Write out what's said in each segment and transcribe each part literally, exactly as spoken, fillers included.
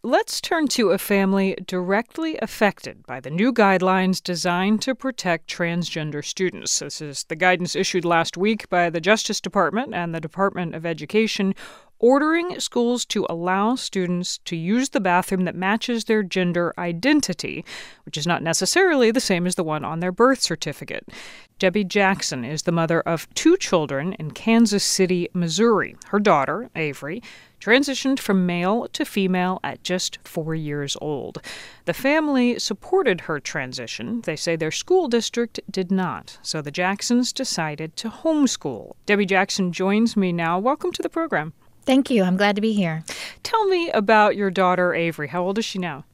Let's turn to a family directly affected by the new guidelines designed to protect transgender students. This is the guidance issued last week by the Justice Department and the Department of Education, ordering schools to allow students to use the bathroom that matches their gender identity, which is not necessarily the same as the one on their birth certificate. Debbie Jackson is the mother of two children in Kansas City, Missouri. Her daughter, Avery, transitioned from male to female at just four years old. The family supported her transition. They say their school district did not. So the Jacksons decided to homeschool. Debbie Jackson joins me now. Welcome to the program. Thank you. I'm glad to be here. Tell me about your daughter, Avery. How old is she now?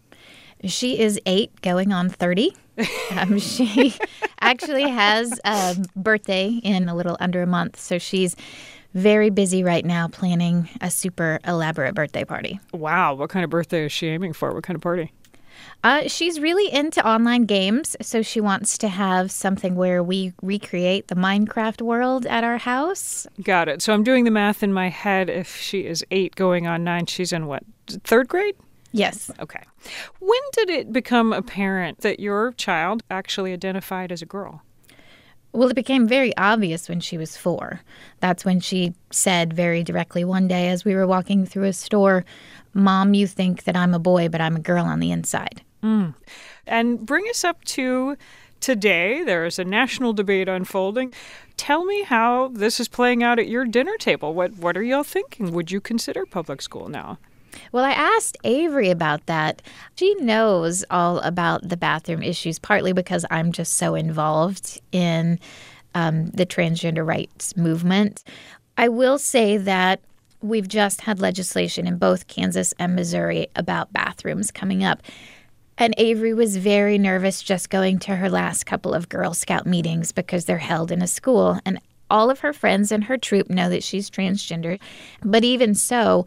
She is eight, going on thirty. Um, she actually has a birthday in a little under a month, so she's very busy right now planning a super elaborate birthday party. Wow. What kind of birthday is she aiming for? What kind of party? Uh, she's really into online games, so she wants to have something where we recreate the Minecraft world at our house. Got it. So I'm doing the math in my head. If she is eight going on nine, she's in what, third grade? Yes. Okay. When did it become apparent that your child actually identified as a girl? Well, it became very obvious when she was four. That's when she said very directly one day as we were walking through a store, "Mom, you think that I'm a boy, but I'm a girl on the inside." Mm. And bring us up to today. There is a national debate unfolding. Tell me how this is playing out at your dinner table. What, what are y'all thinking? Would you consider public school now? Well, I asked Avery about that. She knows all about the bathroom issues, partly because I'm just so involved in um, the transgender rights movement. I will say that we've just had legislation in both Kansas and Missouri about bathrooms coming up. And Avery was very nervous just going to her last couple of Girl Scout meetings because they're held in a school. And all of her friends in her troop know that she's transgender. But even so,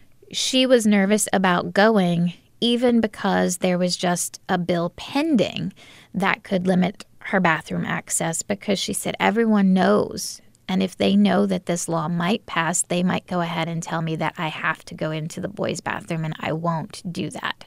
she was nervous about going, even because there was just a bill pending that could limit her bathroom access, because she said everyone knows. And if they know that this law might pass, they might go ahead and tell me that I have to go into the boys' bathroom, and I won't do that.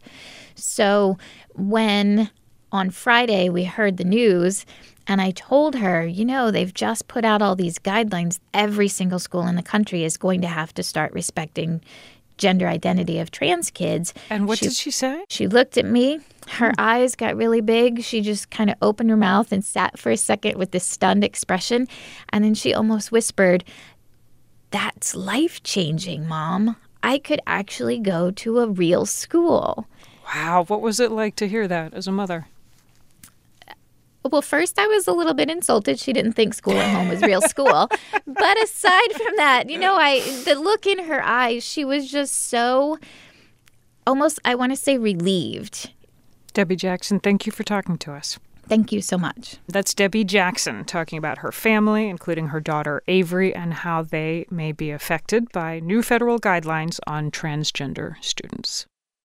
So when on Friday we heard the news, and I told her, you know, they've just put out all these guidelines. Every single school in the country is going to have to start respecting gender identity of trans kids. And what she, did she say? She looked at me. Her hmm. eyes got really big. She just kind of opened her mouth and sat for a second with this stunned expression. And then she almost whispered, "That's life-changing, Mom. I could actually go to a real school." Wow. What was it like to hear that as a mother? Well, first I was a little bit insulted. She didn't think school at home was real school. But aside from that, you know, I the look in her eyes, she was just so almost, I want to say, relieved. Debbie Jackson, thank you for talking to us. Thank you so much. That's Debbie Jackson talking about her family, including her daughter Avery, and how they may be affected by new federal guidelines on transgender students.